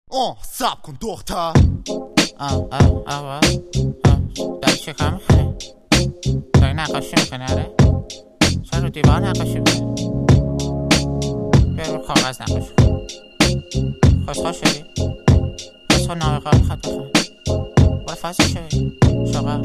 سب کن دختر. داری چه کار میکنی؟ داری نقاشی میکنی؟ آره؟ چرا رو دیوار نقاشی میکنی؟ بیا رو کاغذ نقاشی کن. خوشخوش شدی؟ خوشخوش نابقه رو خط بخون. باید فاصله شدی شاقه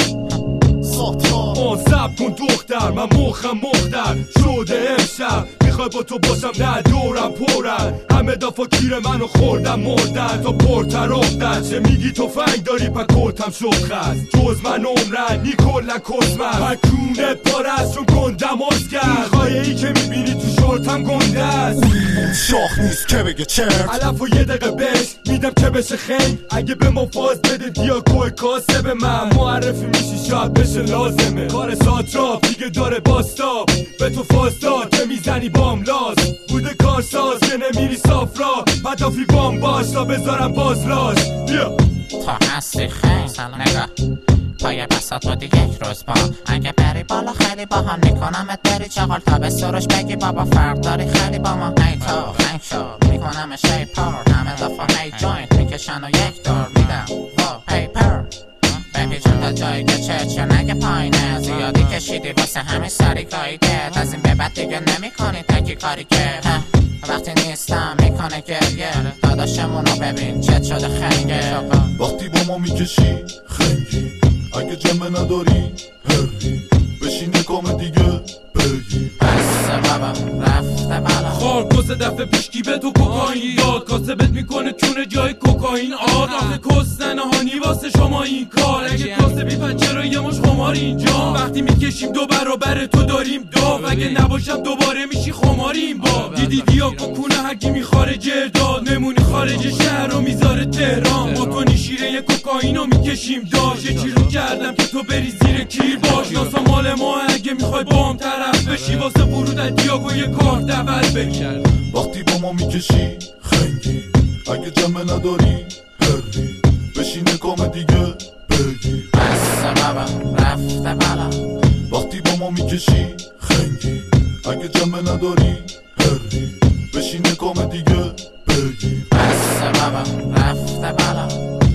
سب کن دختر، من مخم مختر شده امشب. میخوای با تو باشم نه دورم پرن، همه دفاکیر منو خوردن مردن تا پرتر افتن. چه میگی تفنگ داری پا کلتم شد خست، جز من عمرن نی کلن کسمن. پکونت پاره از چون گندم ازگر، خواهی که میبینی تو شورتم گنده است. شاخ نیست که بگه چرت، علف و یه دقیقه بش میدم که بشه خنگ. اگه به ما فاز بده دیاکوی کاسه به من معرفی میشی شاید بشه لازمه. کار ساتراپ دیگه داره باستاب، به تو فاز داد که میزنی باملاز. بوده کارساز که نمیری صافرا، پدافی بام باش تا بذارم بازلاش. بیا تا هستی خیلی سلام نگاه پای بسات بودی یک روز با اگه بری بالا خیلی با هم میکنمت بری چغال تا به سروش بگی بابا فرق داری خیلی با ما. هی تو خنگ شد میکنم شی پار، همه دفعه هی جوینت میکشن و یک دور میدم وا پیپر. بپیچون تا جایی که چه نگه پایینه، زیادی کشیدی واسه همین سری گاییدت. از این به بعد دیگه نمی کنی تکی کاری که وقتی نیستم میکنه گریه. داداشمونو ببین چت شده خنگه. وقتی با ما میکشی خنگی، اگه جمع نداری هری بشین کام دیگه بگی. بسه بابا رفته بالا خارکوز دفعه پیشکی به تو کوکائین داد، کاسبت میکنه چونه جای کوکائین آد. آخه کستنه هانی واسه شما این کار، اگه کاسبی پس چرا یه مش خمار اینجا. وقتی میکشیم دو برابر تو داریم داو، اگه نباشم دوباره میشی خماریم با. دیدی دیاکو کونه هرکی میخاره جرداد، نمونی خارج شهر و میذاره تهران. ما کنی شیره یه کوکائینو میکشیم داش، یه چی رو کردم که تو بری زیر کیر باش. ناسا مال ما اگه میخوای بام طرف بشی، واسه ورود از دیاگو یه کار دول بکن. وقتی با ما میکشی خنگی، اگه جمع نداری هری بشین کام دیگه بگی. بسه بابا رفته بالا وقتی با ما میکشی خنگی، اگه جمع نداری هری بشین کام دیگه بگی. بسه بابا رفته بالا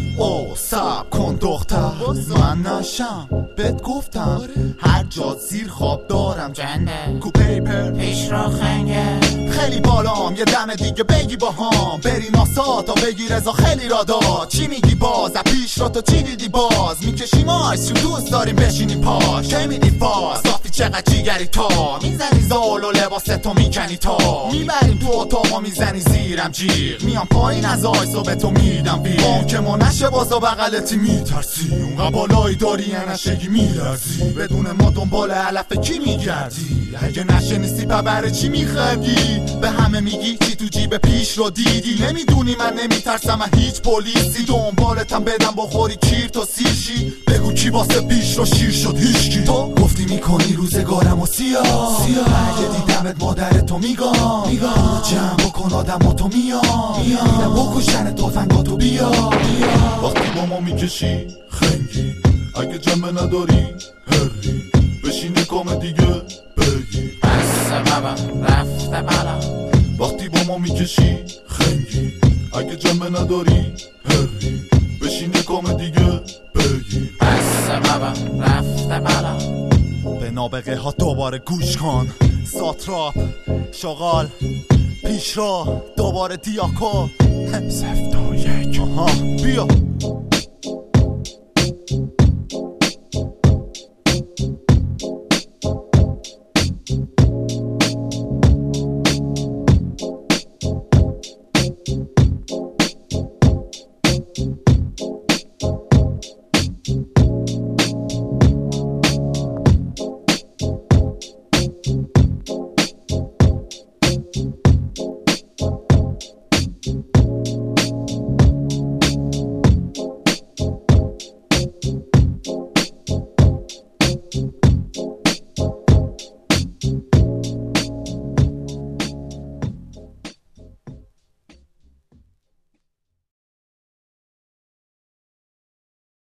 سب کن دختر، من نشم بهت گفتم هر جا زیر خواب دارم جنده کو پیپر پیش رو خنگه. خیلی بالام یه دم دیگه بگی با هم بری ناسا تا بگی رضا خیلی را داد. چی میگی باز پیش رو تو چی دیدی باز میکشیم آیس رو دوست داریم بشینی پاش. چه میدی فاز صافی چقدر جیگری تا میزنی زال و لباس تو میکنی تا میبریم تو اتاقا میزنی زیرم جیغ میام پایین از آیس و به تو میدم بیر. اون که ما نشه بازا بغلتی میترسی، اون بالایی داری یه نشگی میلرزی. بدون ما دنبال علف کی میگردی، اگه نشه نیستی پبره چی میخندی. به همه میگی چی تو جیب پیش رو دیدی، نمیدونی من نمیترسم از هیچ پلیسی. دنبالتم بدم بخوری کیر تو سیرشی، بگو کی واسه پیش رو شیر شد هیچکی. تو گفتی میکنی روزگارم و سیاه اگه دیدمت مادرتو میگم جمع بکن آدم و تو میام بکشن تفنگاتو بیا. وقتی با ما میکشی خنگی، اگه جمع نداری هری بشین کام دیگه بگی. بسه بابا رفته بالا وقتی با ما میکشی خنگی، اگه جمع نداری هری بشین کام دیگه بگی. بسه بابا رفته بالا به نابغه ها دوباره گوش کن. ساتراپ شغال پیش رو دوباره دیاکو 0 تا 1 بیا.